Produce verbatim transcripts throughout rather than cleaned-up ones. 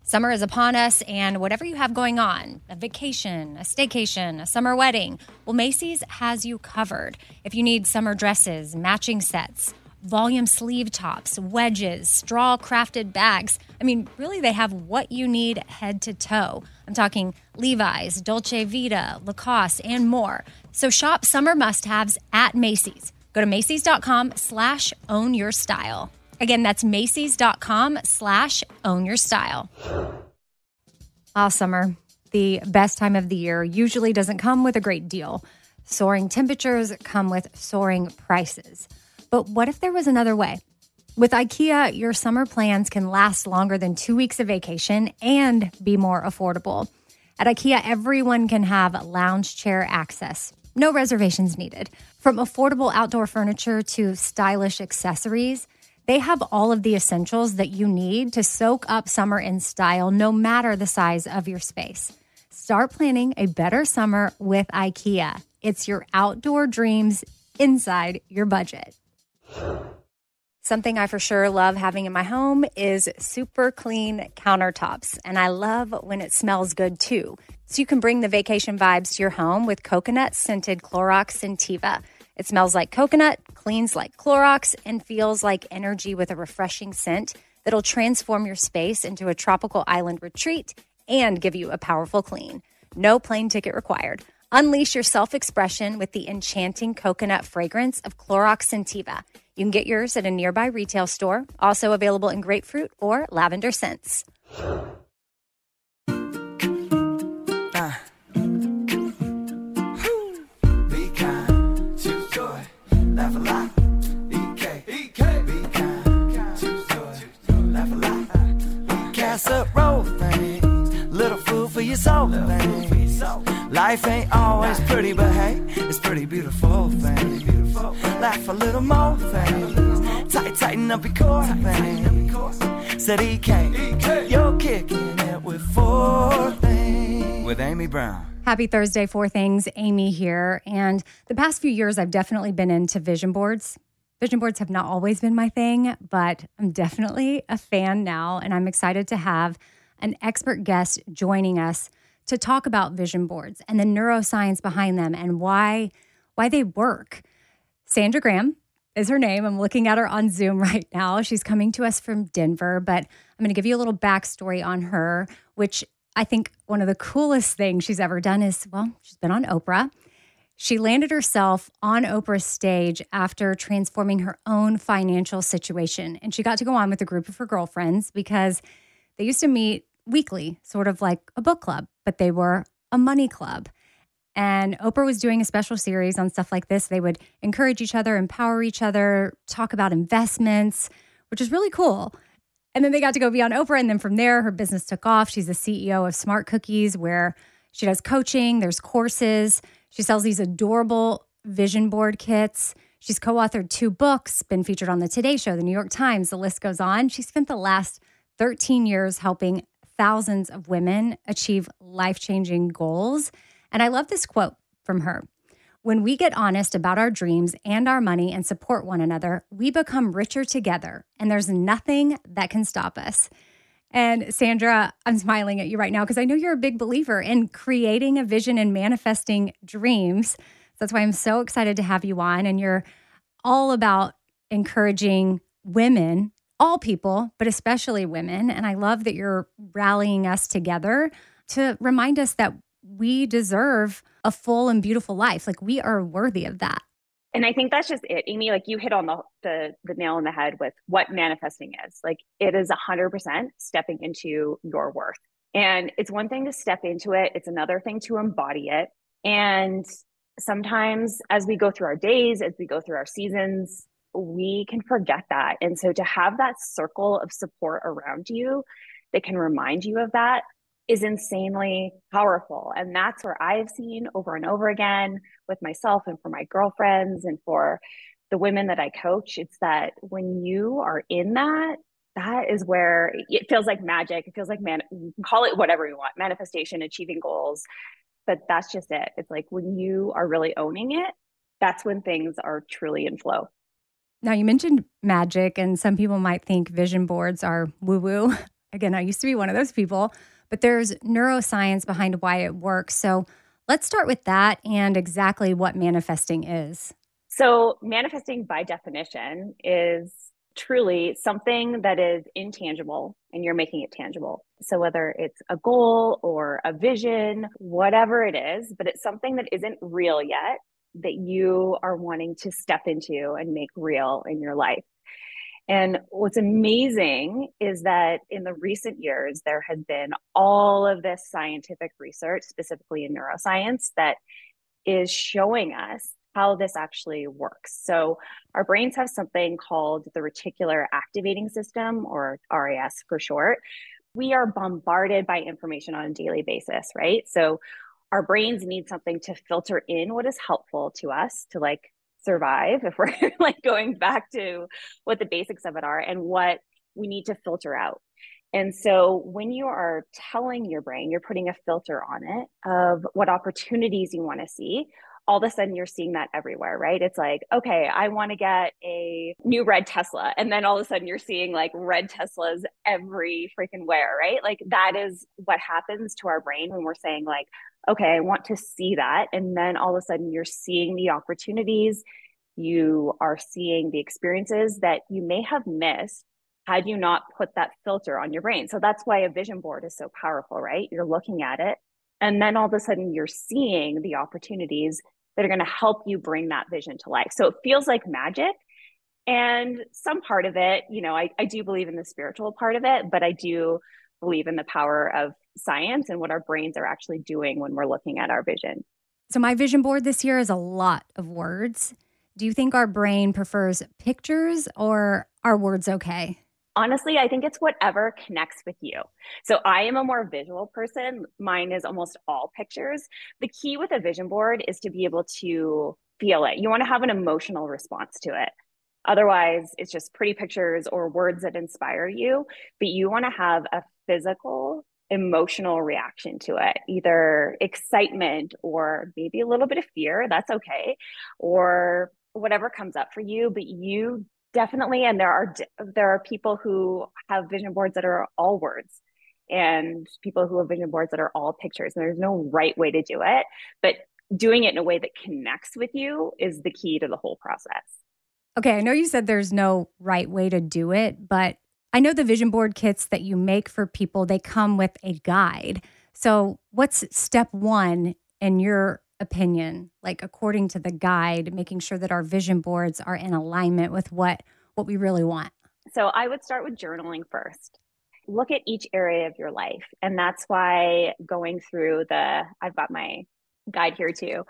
Summer is upon us, and whatever you have going on, a vacation, a staycation, a summer wedding, well, Macy's has you covered. If you need summer dresses, matching sets, volume sleeve tops, wedges, straw-crafted bags, I mean, really, they have what you need head to toe. I'm talking Levi's, Dolce Vita, Lacoste, and more. So shop summer must-haves at Macy's. Go to Macy's.com slash own your style. Again, that's Macy's.com slash own your style. Ah, summer, the best time of the year, usually doesn't come with a great deal. Soaring temperatures come with soaring prices. But what if there was another way? With IKEA, your summer plans can last longer than two weeks of vacation and be more affordable. At IKEA, everyone can have lounge chair access. No reservations needed. From affordable outdoor furniture to stylish accessories, they have all of the essentials that you need to soak up summer in style, no matter the size of your space. Start planning a better summer with IKEA. It's your outdoor dreams inside your budget. Something I for sure love having in my home is super clean countertops, and I love when it smells good too. So you can bring the vacation vibes to your home with coconut-scented Clorox Scentiva. It smells like coconut, cleans like Clorox, and feels like energy with a refreshing scent that'll transform your space into a tropical island retreat and give you a powerful clean. No plane ticket required. Unleash your self-expression with the enchanting coconut fragrance of Clorox Scentiva. You can get yours at a nearby retail store, also available in grapefruit or lavender scents. Uh. Be kind, choose joy, laugh a lot. E K, E K, be kind, choose joy, laugh a lot. Casserole things, little food for your soul things. Life ain't always pretty, but hey, it's pretty beautiful things. Laugh a little more things. Tight, tighten up your core things. Said E K, you're kicking it with four things. With Amy Brown. Happy Thursday, Four Things. Amy here. And the past few years, I've definitely been into vision boards. Vision boards have not always been my thing, but I'm definitely a fan now. And I'm excited to have an expert guest joining us to talk about vision boards and the neuroscience behind them and why why they work. Sandra Graham is her name. I'm looking at her on Zoom right now. She's coming to us from Denver, but I'm going to give you a little backstory on her, which I think one of the coolest things she's ever done is, well, she's been on Oprah. She landed herself on Oprah's stage after transforming her own financial situation. And she got to go on with a group of her girlfriends because they used to meet weekly, sort of like a book club, but they were a money club. And Oprah was doing a special series on stuff like this. They would encourage each other, empower each other, talk about investments, which is really cool. And then they got to go be on Oprah. And then from there, her business took off. She's the C E O of Smart Cookies, where she does coaching. There's courses. She sells these adorable vision board kits. She's co-authored two books, been featured on the Today Show, the New York Times. The list goes on. She spent the last thirteen years helping thousands of women achieve life-changing goals. And I love this quote from her. When we get honest about our dreams and our money and support one another, we become richer together, and there's nothing that can stop us. And Sandra, I'm smiling at you right now because I know you're a big believer in creating a vision and manifesting dreams. So that's why I'm so excited to have you on. And you're all about encouraging women, all people, but especially women. And I love that you're rallying us together to remind us that we deserve a full and beautiful life. Like, we are worthy of that. And I think that's just it, Amy. Like, you hit on the, the the nail on the head with what manifesting is. Like, it is one hundred percent stepping into your worth. And it's one thing to step into it. It's another thing to embody it. And sometimes as we go through our days, as we go through our seasons, we can forget that. And so to have that circle of support around you that can remind you of that is insanely powerful. And that's where I've seen over and over again with myself and for my girlfriends and for the women that I coach, it's that when you are in that, that is where it feels like magic. It feels like, man, you can call it whatever you want, manifestation, achieving goals, but that's just it. It's like when you are really owning it, that's when things are truly in flow. Now, you mentioned magic, and some people might think vision boards are woo-woo. Again, I used to be one of those people, but there's neuroscience behind why it works. So let's start with that and exactly what manifesting is. So manifesting by definition is truly something that is intangible and you're making it tangible. So whether it's a goal or a vision, whatever it is, but it's something that isn't real yet that you are wanting to step into and make real in your life. And what's amazing is that in the recent years, there has been all of this scientific research, specifically in neuroscience, that is showing us how this actually works. So our brains have something called the reticular activating system, or R A S for short. We are bombarded by information on a daily basis, right? So our brains need something to filter in what is helpful to us to like survive, if we're like going back to what the basics of it are, and what we need to filter out. And so when you are telling your brain, you're putting a filter on it of what opportunities you want to see, all of a sudden you're seeing that everywhere, right? It's like, okay, I want to get a new red Tesla. And then all of a sudden you're seeing like red Teslas every freaking where, right? Like that is what happens to our brain when we're saying like, okay, I want to see that. And then all of a sudden you're seeing the opportunities, you are seeing the experiences that you may have missed had you not put that filter on your brain. So that's why a vision board is so powerful, right? You're looking at it, and then all of a sudden you're seeing the opportunities that are going to help you bring that vision to life. So it feels like magic. And some part of it, you know, I, I do believe in the spiritual part of it, but I do believe in the power of science and what our brains are actually doing when we're looking at our vision. So my vision board this year is a lot of words. Do you think our brain prefers pictures, or are words okay? Honestly, I think it's whatever connects with you. So I am a more visual person. Mine is almost all pictures. The key with a vision board is to be able to feel it. You want to have an emotional response to it. Otherwise, it's just pretty pictures or words that inspire you, but you want to have a physical, emotional reaction to it, either excitement or maybe a little bit of fear. That's okay. Or whatever comes up for you, but you definitely, and there are there are people who have vision boards that are all words, and people who have vision boards that are all pictures. And there's no right way to do it, but doing it in a way that connects with you is the key to the whole process. Okay, I know you said there's no right way to do it, but I know the vision board kits that you make for people, they come with a guide. So what's step one in your opinion, like according to the guide, making sure that our vision boards are in alignment with what, what we really want? So I would start with journaling first. Look at each area of your life. And that's why going through the, I've got my guide here too.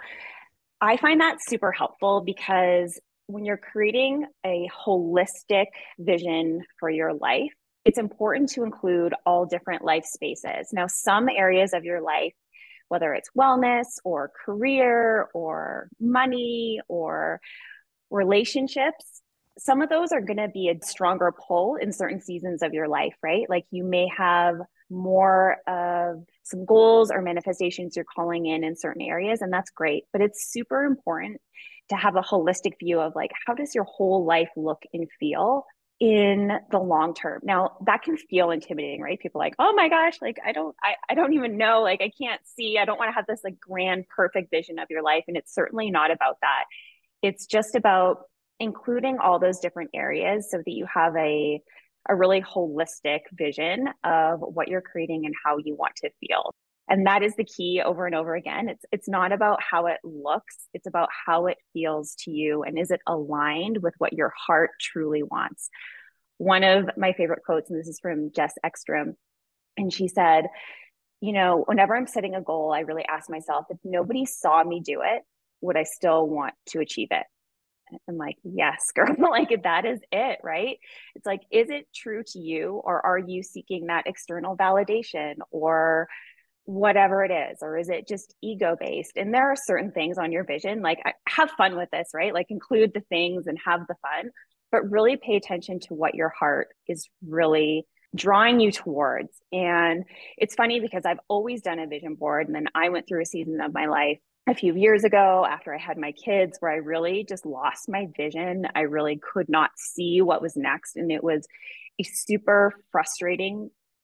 I find that super helpful because when you're creating a holistic vision for your life, it's important to include all different life spaces. Now, some areas of your life, whether it's wellness or career or money or relationships, some of those are going to be a stronger pull in certain seasons of your life, right? Like you may have more of some goals or manifestations you're calling in in certain areas, and that's great. But it's super important to have a holistic view of like, how does your whole life look and feel in the long term? Now that can feel intimidating, right? People are like, oh my gosh, like I don't, I, I don't even know, like I can't see, I don't want to have this like grand, perfect vision of your life. And it's certainly not about that. It's just about including all those different areas so that you have a, a really holistic vision of what you're creating and how you want to feel. And that is the key over and over again. It's it's not about how it looks, it's about how it feels to you, and is it aligned with what your heart truly wants. One of my favorite quotes, and this is from Jess Ekstrom, and she said, you know, whenever I'm setting a goal, I really ask myself, if nobody saw me do it, would I still want to achieve it? I'm like, yes, girl, like that is it, right? It's like, is it true to you, or are you seeking that external validation or whatever it is? Or is it just ego based? And there are certain things on your vision, like have fun with this, right? Like include the things and have the fun, but really pay attention to what your heart is really drawing you towards. And it's funny because I've always done a vision board. And then I went through a season of my life a few years ago after I had my kids where I really just lost my vision. I really could not see what was next. And it was a super frustrating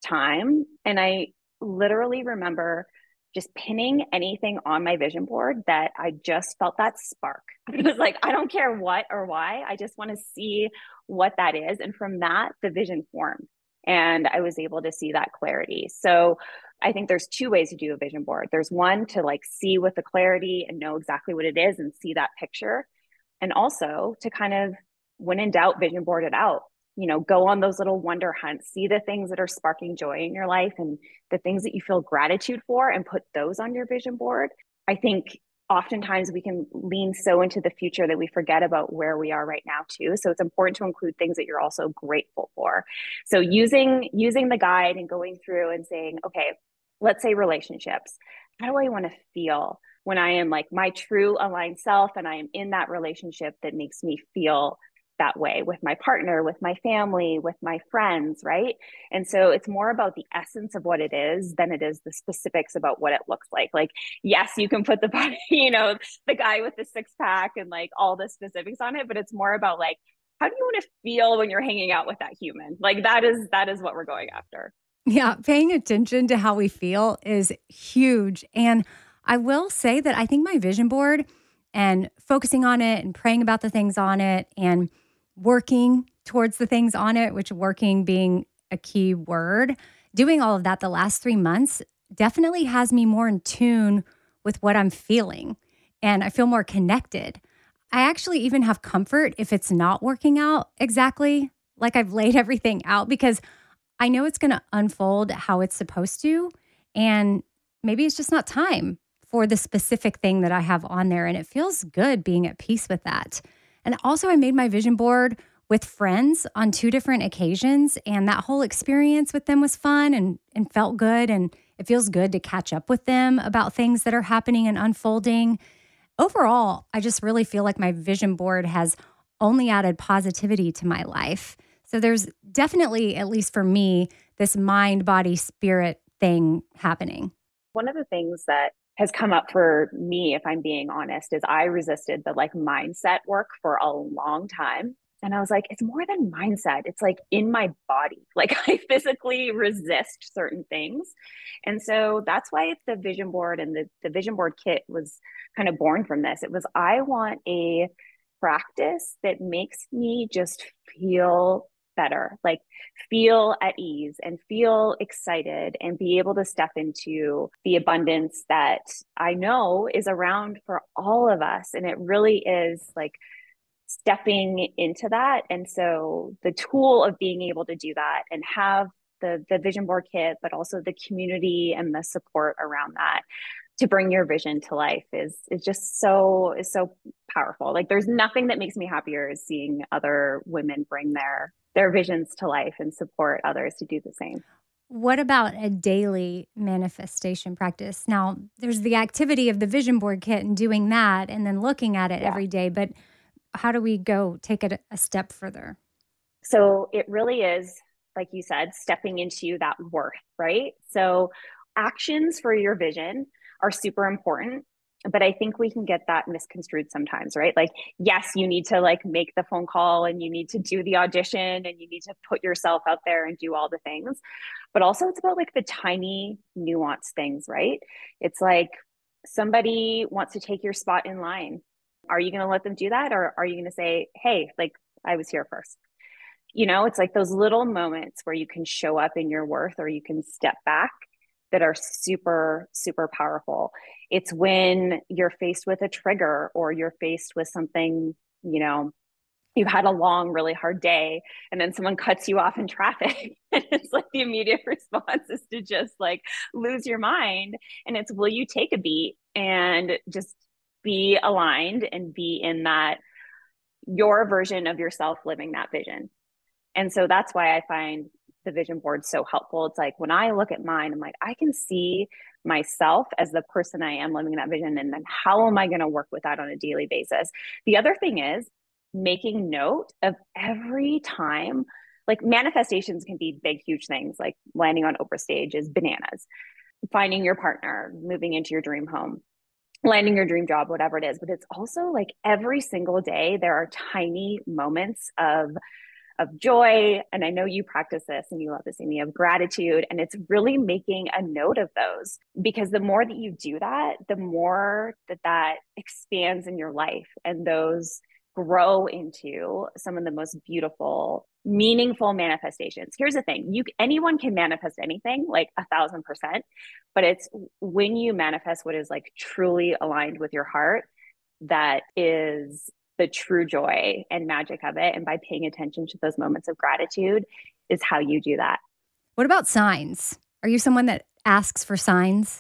time. And I literally remember just pinning anything on my vision board that I just felt that spark. It was like, I don't care what or why, I just want to see what that is. And from that, the vision formed. And I was able to see that clarity. So I think there's two ways to do a vision board. There's one to like see with the clarity and know exactly what it is and see that picture. And also to kind of, when in doubt, vision board it out. You know, go on those little wonder hunts, see the things that are sparking joy in your life and the things that you feel gratitude for, and put those on your vision board. I think oftentimes we can lean so into the future that we forget about where we are right now too. So it's important to include things that you're also grateful for. So using using the guide and going through and saying, okay, let's say relationships. How do I want to feel when I am like my true aligned self and I am in that relationship that makes me feel that way with my partner, with my family, with my friends, right? And so it's more about the essence of what it is than it is the specifics about what it looks like. Like, yes, you can put the body, you know, the guy with the six pack and like all the specifics on it, but it's more about like, how do you want to feel when you're hanging out with that human? Like that is, that is what we're going after. Yeah. Paying attention to how we feel is huge. And I will say that I think my vision board and focusing on it and praying about the things on it and working towards the things on it, which working being a key word, doing all of that the last three months definitely has me more in tune with what I'm feeling. And I feel more connected. I actually even have comfort if it's not working out exactly like I've laid everything out, because I know it's going to unfold how it's supposed to. And maybe it's just not time for the specific thing that I have on there. And it feels good being at peace with that. And also I made my vision board with friends on two different occasions. And that whole experience with them was fun and, and felt good. And it feels good to catch up with them about things that are happening and unfolding. Overall, I just really feel like my vision board has only added positivity to my life. So there's definitely, at least for me, this mind, body, spirit thing happening. One of the things that has come up for me, if I'm being honest, is I resisted the like mindset work for a long time. And I was like, it's more than mindset. It's like in my body. Like I physically resist certain things. And so that's why the vision board and the, the vision board kit was kind of born from this. It was, I want a practice that makes me just feel better, like feel at ease and feel excited and be able to step into the abundance that I know is around for all of us. And it really is like stepping into that. And so the tool of being able to do that and have the, the vision board kit, but also the community and the support around that to bring your vision to life is, is just so, is so powerful. Like there's nothing that makes me happier as seeing other women bring their their visions to life and support others to do the same. What about a daily manifestation practice? Now, there's the activity of the vision board kit and doing that and then looking at it yeah. every day, but how do we go take it a step further? So it really is, like you said, stepping into that worth, right? So actions for your vision are super important. But I think we can get that misconstrued sometimes, right? Like, yes, you need to like make the phone call and you need to do the audition and you need to put yourself out there and do all the things. But also it's about like the tiny nuanced things, right? It's like somebody wants to take your spot in line. Are you going to let them do that? Or are you going to say, hey, like I was here first? You know, it's like those little moments where you can show up in your worth or you can step back that are super, super powerful. It's when you're faced with a trigger or you're faced with something, you know, you've had a long, really hard day and then someone cuts you off in traffic. And it's like the immediate response is to just like lose your mind. And it's, will you take a beat and just be aligned and be in that, your version of yourself living that vision. And so that's why I find the vision board so helpful. It's like when I look at mine, I'm like, I can see myself as the person I am living that vision. And then how am I going to work with that on a daily basis? The other thing is making note of every time, like manifestations can be big, huge things like landing on Oprah stage is bananas, finding your partner, moving into your dream home, landing your dream job, whatever it is. But it's also like every single day, there are tiny moments of of joy. And I know you practice this and you love this, Amy, of gratitude. And it's really making a note of those, because the more that you do that, the more that that expands in your life, and those grow into some of the most beautiful, meaningful manifestations. Here's the thing, you anyone can manifest anything, like a thousand percent, but it's when you manifest what is like truly aligned with your heart, that is the true joy and magic of it. And by paying attention to those moments of gratitude is how you do that. What about signs? Are you someone that asks for signs?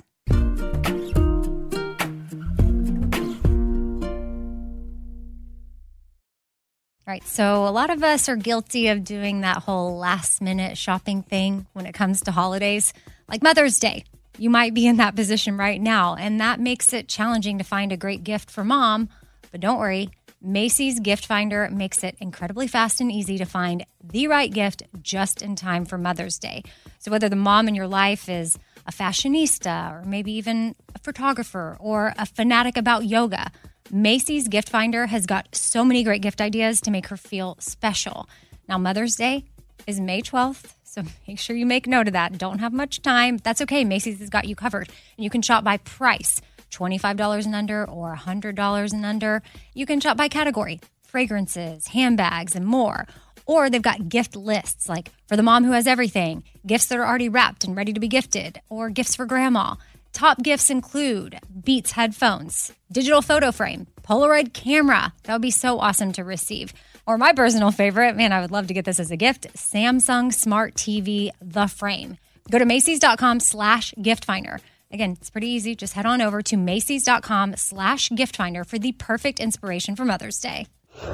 All right, so a lot of us are guilty of doing that whole last minute shopping thing when it comes to holidays, like Mother's Day. You might be in that position right now, and that makes it challenging to find a great gift for mom. But don't worry, Macy's Gift Finder makes it incredibly fast and easy to find the right gift just in time for Mother's Day. So whether the mom in your life is a fashionista, or maybe even a photographer, or a fanatic about yoga, Macy's Gift Finder has got so many great gift ideas to make her feel special. Now, Mother's Day is May twelfth, so make sure you make note of that. Don't have much time. That's okay. Macy's has got you covered. And you can shop by price, twenty-five dollars and under or one hundred dollars and under. You can shop by category, fragrances, handbags, and more. Or they've got gift lists, like for the mom who has everything, gifts that are already wrapped and ready to be gifted, or gifts for grandma. Top gifts include Beats headphones, digital photo frame, Polaroid camera. That would be so awesome to receive. Or my personal favorite, man, I would love to get this as a gift, Samsung Smart T V, The Frame. Go to Macy's.com slash gift finder. Again, it's pretty easy. Just head on over to Macy's.com slash gift finder for the perfect inspiration for Mother's Day.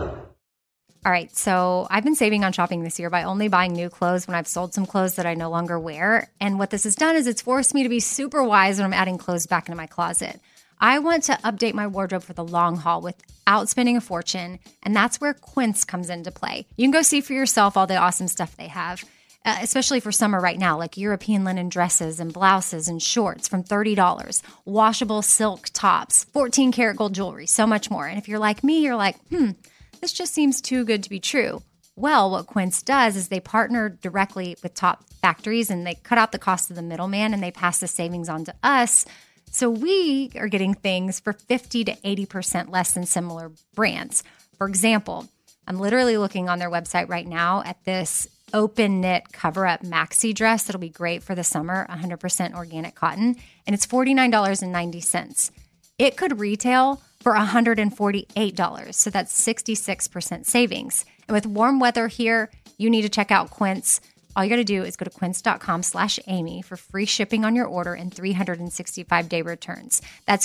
All right, so I've been saving on shopping this year by only buying new clothes when I've sold some clothes that I no longer wear. And what this has done is it's forced me to be super wise when I'm adding clothes back into my closet. I want to update my wardrobe for the long haul without spending a fortune, and that's where Quince comes into play. You can go see for yourself all the awesome stuff they have, uh, especially for summer right now, like European linen dresses and blouses and shorts from thirty dollars, washable silk tops, fourteen karat gold jewelry, so much more. And if you're like me, you're like, hmm, this just seems too good to be true. Well, what Quince does is they partner directly with top factories, and they cut out the cost of the middleman, and they pass the savings on to us. So we are getting things for fifty to eighty percent less than similar brands. For example, I'm literally looking on their website right now at this open knit cover-up maxi dress that'll be great for the summer, one hundred percent organic cotton, and it's forty-nine dollars and ninety cents. It could retail for one hundred forty-eight dollars, so that's sixty-six percent savings. And with warm weather here, you need to check out Quince. All you got to do is go to quince.com slash Amy for free shipping on your order and three hundred sixty-five day returns. That's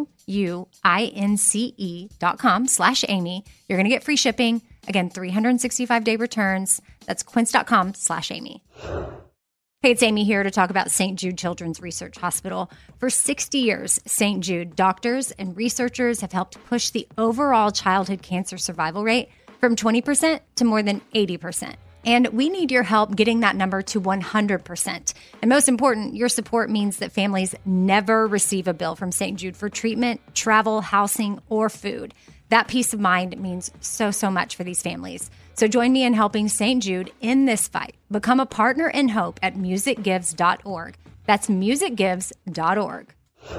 Q-U-I-N-C-E dot com slash Amy. You're going to get free shipping. Again, three hundred sixty-five day returns. That's quince.com slash Amy. Hey, it's Amy here to talk about Saint Jude Children's Research Hospital. For sixty years, Saint Jude doctors and researchers have helped push the overall childhood cancer survival rate from twenty percent to more than eighty percent. And we need your help getting that number to one hundred percent. And most important, your support means that families never receive a bill from Saint Jude for treatment, travel, housing, or food. That peace of mind means so, so much for these families. So join me in helping Saint Jude in this fight. Become a partner in hope at music gives dot org. That's music gives dot org.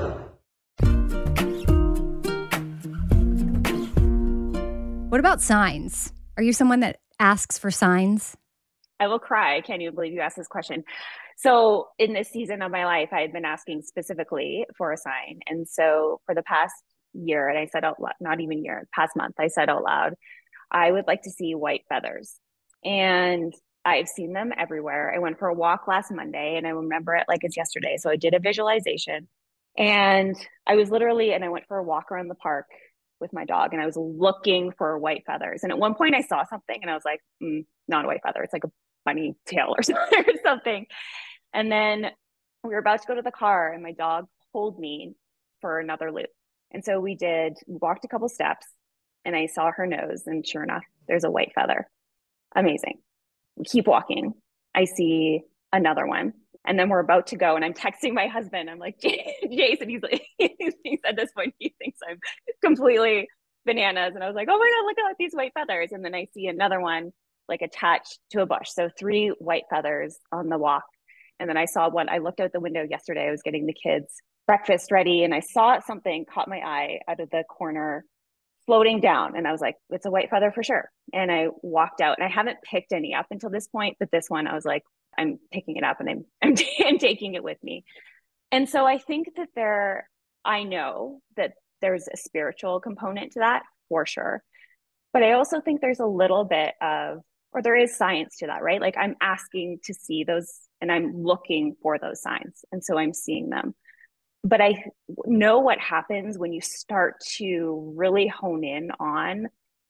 What about signs? Are you someone that asks for signs? I will cry. I can't even believe you asked this question. So in this season of my life, I had been asking specifically for a sign. And so for the past year, and I said out loud, not even year, past month, I said out loud, I would like to see white feathers. And I've seen them everywhere. I went for a walk last Monday, and I remember it like it's yesterday. So I did a visualization, and I was literally, and I went for a walk around the park with my dog, and I was looking for white feathers. And at one point I saw something and I was like, mm, not a white feather. It's like a bunny tail or something. And then we were about to go to the car, and my dog pulled me for another loop. And so we did, we walked a couple steps, and I saw her nose, and sure enough, there's a white feather. Amazing. We keep walking. I see another one. And then we're about to go, and I'm texting my husband. I'm like, Jason, he's like, he's at this point, he thinks I'm completely bananas. And I was like, oh my God, look at these white feathers. And then I see another one like attached to a bush. So three white feathers on the walk. And then I saw one, I looked out the window yesterday, I was getting the kids breakfast ready, and I saw something caught my eye out of the corner floating down. And I was like, it's a white feather for sure. And I walked out, and I haven't picked any up until this point, but this one I was like, I'm picking it up and I'm, I'm, I'm taking it with me. And so I think that there, I know that there's a spiritual component to that for sure. But I also think there's a little bit of, or there is science to that, right? Like I'm asking to see those and I'm looking for those signs. And so I'm seeing them. But I know what happens when you start to really hone in on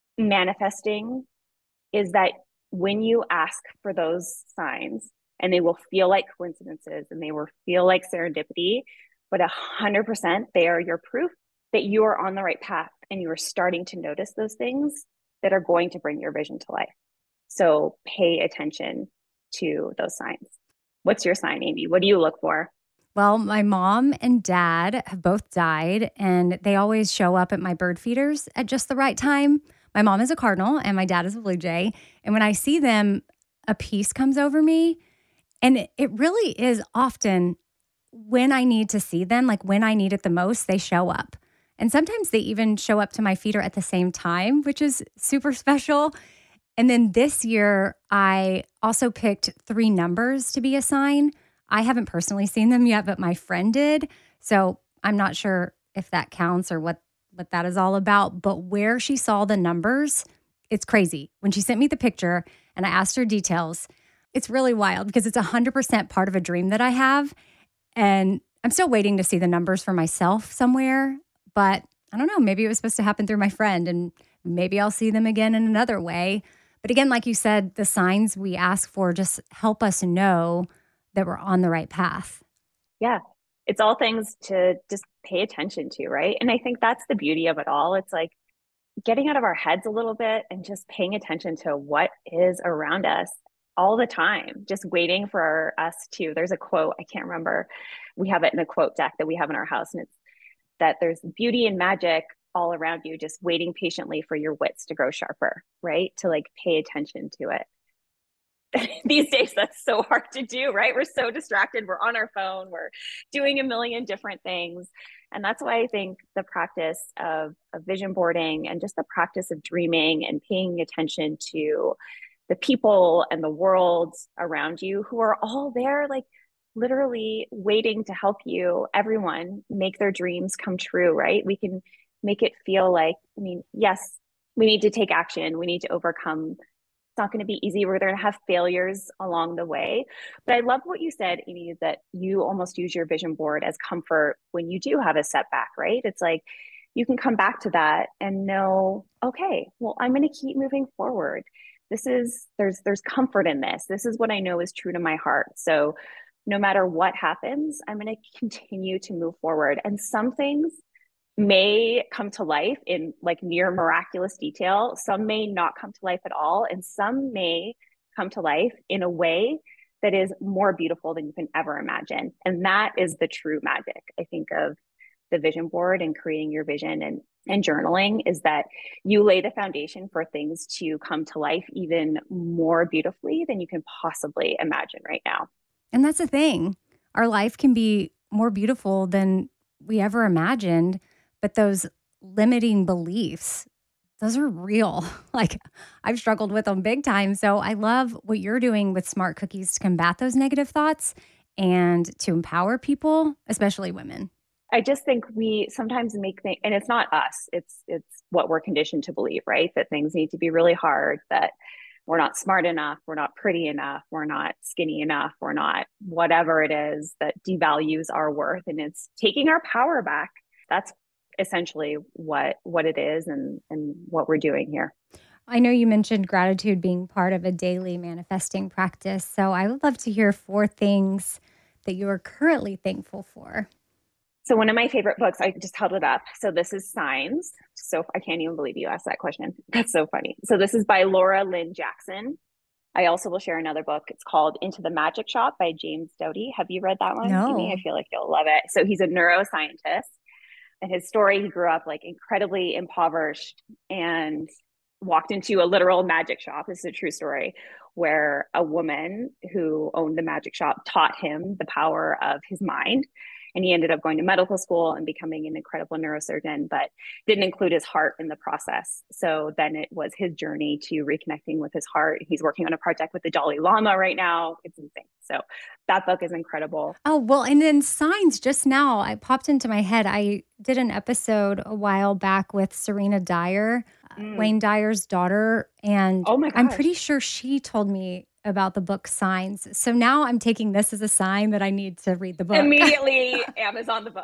manifesting is that when you ask for those signs, and they will feel like coincidences and they will feel like serendipity, but a hundred percent they are your proof that you are on the right path and you are starting to notice those things that are going to bring your vision to life. So pay attention to those signs. What's your sign, Amy? What do you look for? Well, my mom and dad have both died, and they always show up at my bird feeders at just the right time. My mom is a cardinal and my dad is a blue jay. And when I see them, a peace comes over me. And it really is often when I need to see them, like when I need it the most, they show up. And sometimes they even show up to my feeder at the same time, which is super special. And then this year, I also picked three numbers to be a sign. I haven't personally seen them yet, but my friend did. So I'm not sure if that counts or what, what that is all about. But where she saw the numbers, it's crazy. When she sent me the picture and I asked her details, it's really wild because it's one hundred percent part of a dream that I have. And I'm still waiting to see the numbers for myself somewhere. But I don't know, maybe it was supposed to happen through my friend and maybe I'll see them again in another way. But again, like you said, the signs we ask for just help us know that we're on the right path. Yeah, it's all things to just pay attention to, right? And I think that's the beauty of it all. It's like getting out of our heads a little bit and just paying attention to what is around us all the time, just waiting for us to, there's a quote, I can't remember. We have it in a quote deck that we have in our house. And it's that there's beauty and magic all around you, just waiting patiently for your wits to grow sharper, right? To like pay attention to it. These days, that's so hard to do, right? We're so distracted. We're on our phone. We're doing a million different things. And that's why I think the practice of, of vision boarding and just the practice of dreaming and paying attention to the people and the world around you who are all there, like literally waiting to help you, everyone make their dreams come true, right? We can make it feel like, I mean, yes, we need to take action. We need to overcome. It's not going to be easy. We're going to have failures along the way. But I love what you said, Amy, that you almost use your vision board as comfort when you do have a setback, right? It's like you can come back to that and know, okay, well, I'm going to keep moving forward. This is, there's, there's comfort in this. This is what I know is true to my heart. So no matter what happens, I'm going to continue to move forward. And some things may come to life in like near miraculous detail. Some may not come to life at all. And some may come to life in a way that is more beautiful than you can ever imagine. And that is the true magic, I think, of the vision board and creating your vision and, and journaling, is that you lay the foundation for things to come to life even more beautifully than you can possibly imagine right now. And that's the thing. Our life can be more beautiful than we ever imagined, but those limiting beliefs, those are real. Like I've struggled with them big time. So I love what you're doing with Smart Cookies to combat those negative thoughts and to empower people, especially women. I just think we sometimes make things, and it's not us, it's it's what we're conditioned to believe, right? That things need to be really hard, that we're not smart enough, we're not pretty enough, we're not skinny enough, we're not whatever it is that devalues our worth. And it's taking our power back. That's essentially what what it is and, and what we're doing here. I know you mentioned gratitude being part of a daily manifesting practice. So I would love to hear four things that you are currently thankful for. So one of my favorite books, I just held it up. So this is Signs. So I can't even believe you asked that question. That's so funny. So this is by Laura Lynn Jackson. I also will share another book. It's called Into the Magic Shop by James Doty. Have you read that one? No. Amy? I feel like you'll love it. So he's a neuroscientist. And his story, he grew up like incredibly impoverished and walked into a literal magic shop. This is a true story, where a woman who owned the magic shop taught him the power of his mind. And he ended up going to medical school and becoming an incredible neurosurgeon, but didn't include his heart in the process. So then it was his journey to reconnecting with his heart. He's working on a project with the Dalai Lama right now. It's insane. So that book is incredible. Oh, well, and then signs just now, I popped into my head. I did an episode a while back with Serena Dyer, mm. Wayne Dyer's daughter. And oh my gosh. I'm pretty sure she told me about the book Signs. So now I'm taking this as a sign that I need to read the book. Immediately Amazon the book.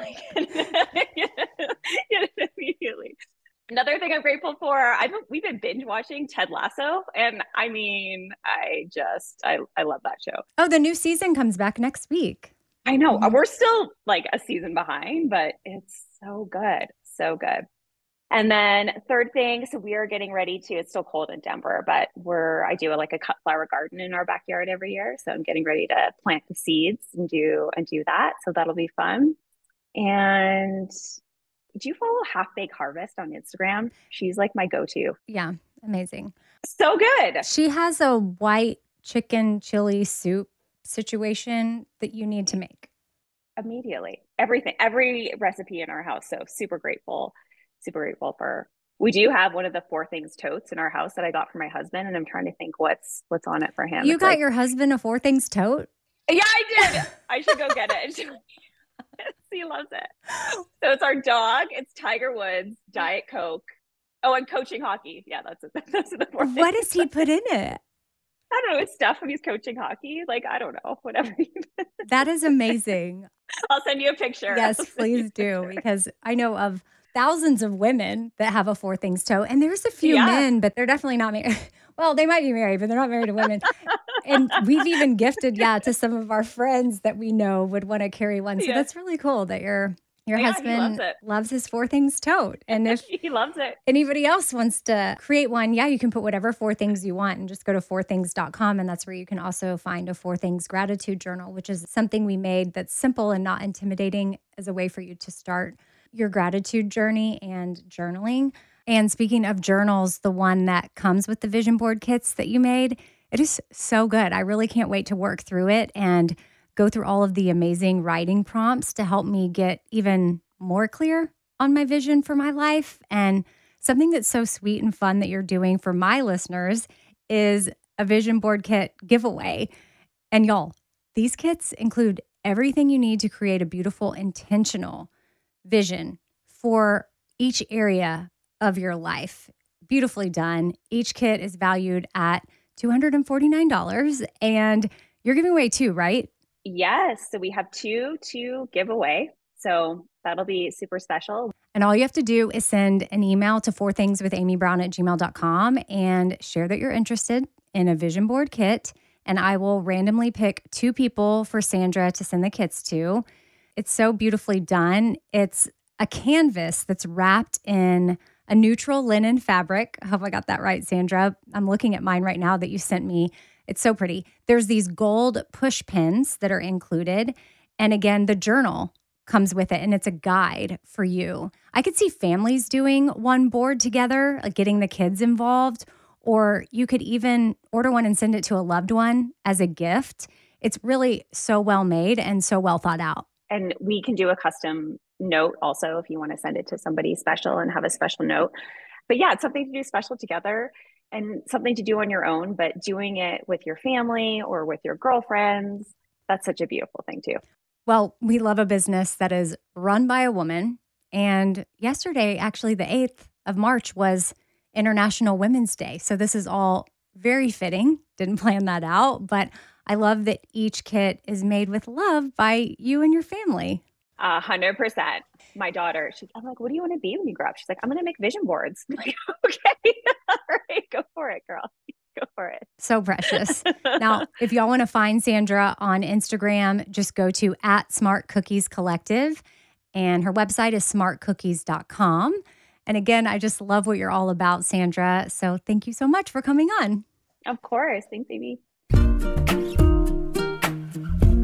Immediately. Another thing I'm grateful for, I've we've been binge watching Ted Lasso. And I mean, I just, I, I love that show. Oh, the new season comes back next week. I know. Mm-hmm. We're still like a season behind, but it's so good. So good. And then third thing, so we are getting ready to, it's still cold in Denver, but we're, I do a, like a cut flower garden in our backyard every year. So I'm getting ready to plant the seeds and do, and do that. So that'll be fun. And do you follow Half Baked Harvest on Instagram? She's like my go-to. Yeah. Amazing. So good. She has a white chicken chili soup situation that you need to make. Immediately. Everything, every recipe in our house. So super grateful. Super grateful for, we do have one of the Four Things totes in our house that I got for my husband. And I'm trying to think what's, what's on it for him. You it's got like, your husband a Four Things tote? Yeah, I did. I should go get it. He loves it. So it's our dog. It's Tiger Woods, Diet Coke. Oh, and coaching hockey. Yeah, that's it. That's the four What things. does he put in it? I don't know. It's stuff when he's coaching hockey. Like, I don't know. Whatever. That is amazing. I'll send you a picture. Yes, please do. Because I know of thousands of women that have a Four Things tote. And there's a few yeah. men, but they're definitely not married. Well, they might be married, but they're not married to women. And we've even gifted, yeah, to some of our friends that we know would want to carry one. So yeah. that's really cool that your your yeah, husband loves, loves his Four Things tote. And if he loves it, anybody else wants to create one, yeah, you can put whatever four things you want and just go to four things dot com. And that's where you can also find a Four Things gratitude journal, which is something we made that's simple and not intimidating as a way for you to start your gratitude journey and journaling. And speaking of journals, the one that comes with the vision board kits that you made, it is so good. I really can't wait to work through it and go through all of the amazing writing prompts to help me get even more clear on my vision for my life. And something that's so sweet and fun that you're doing for my listeners is a vision board kit giveaway. And y'all, these kits include everything you need to create a beautiful, intentional vision for each area of your life. Beautifully done. Each kit is valued at two hundred forty-nine dollars, and you're giving away two, right? Yes. So we have two to give away. So that'll be super special. And all you have to do is send an email to four things with amy brown at gmail dot com and share that you're interested in a vision board kit. And I will randomly pick two people for Sandra to send the kits to. It's so beautifully done. It's a canvas that's wrapped in a neutral linen fabric. I hope I got that right, Sandra. I'm looking at mine right now that you sent me. It's so pretty. There's these gold push pins that are included. And again, the journal comes with it, and it's a guide for you. I could see families doing one board together, like getting the kids involved, or you could even order one and send it to a loved one as a gift. It's really so well made and so well thought out. And we can do a custom note also if you want to send it to somebody special and have a special note. But yeah, it's something to do special together and something to do on your own, but doing it with your family or with your girlfriends, that's such a beautiful thing too. Well, we love a business that is run by a woman. And yesterday, actually the eighth of March, was International Women's Day. So this is all very fitting. Didn't plan that out, but I love that each kit is made with love by you and your family. A hundred percent. My daughter, she's, I'm like, what do you want to be when you grow up? She's like, I'm going to make vision boards. I'm like, okay, all right, go for it, girl. Go for it. So precious. Now, if y'all want to find Sandra on Instagram, just go to at Smart Cookies Collective, and her website is smart cookies dot com. And again, I just love what you're all about, Sandra. So thank you so much for coming on. Of course. Thanks, Amy.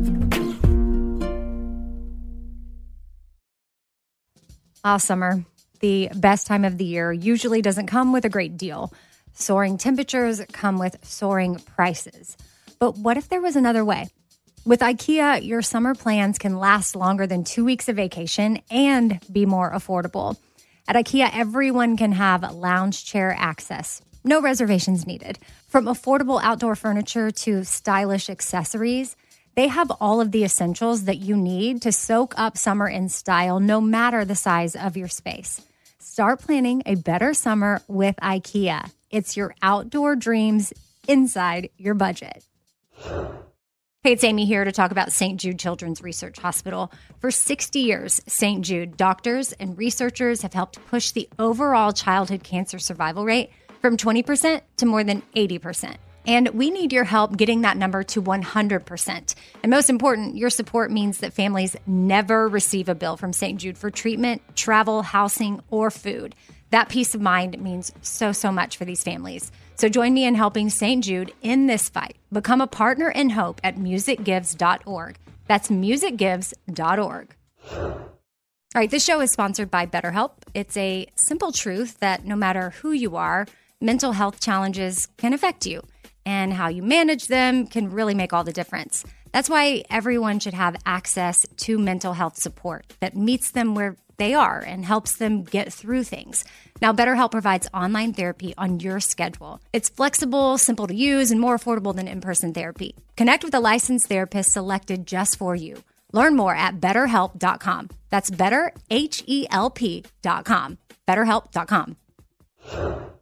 Ah, Summer, the best time of the year usually doesn't come with a great deal. Soaring temperatures come with soaring prices. But what if there was another way? With IKEA, your summer plans can last longer than two weeks of vacation and be more affordable. At IKEA, everyone can have lounge chair access. No reservations needed. From affordable outdoor furniture to stylish accessories, they have all of the essentials that you need to soak up summer in style, no matter the size of your space. Start planning a better summer with IKEA. It's your outdoor dreams inside your budget. Hey, it's Amy here to talk about Saint Jude Children's Research Hospital. For sixty years, Saint Jude doctors and researchers have helped push the overall childhood cancer survival rate from twenty percent to more than eighty percent. And we need your help getting that number to one hundred percent. And most important, your support means that families never receive a bill from Saint Jude for treatment, travel, housing, or food. That peace of mind means so, so much for these families. So join me in helping Saint Jude in this fight. Become a partner in hope at music gives dot org. That's music gives dot org. All right, this show is sponsored by BetterHelp. It's a simple truth that no matter who you are, mental health challenges can affect you, and how you manage them can really make all the difference. That's why everyone should have access to mental health support that meets them where they are and helps them get through things. Now, BetterHelp provides online therapy on your schedule. It's flexible, simple to use, and more affordable than in-person therapy. Connect with a licensed therapist selected just for you. Learn more at better help dot com. That's better, H E L P dot com. better help dot com.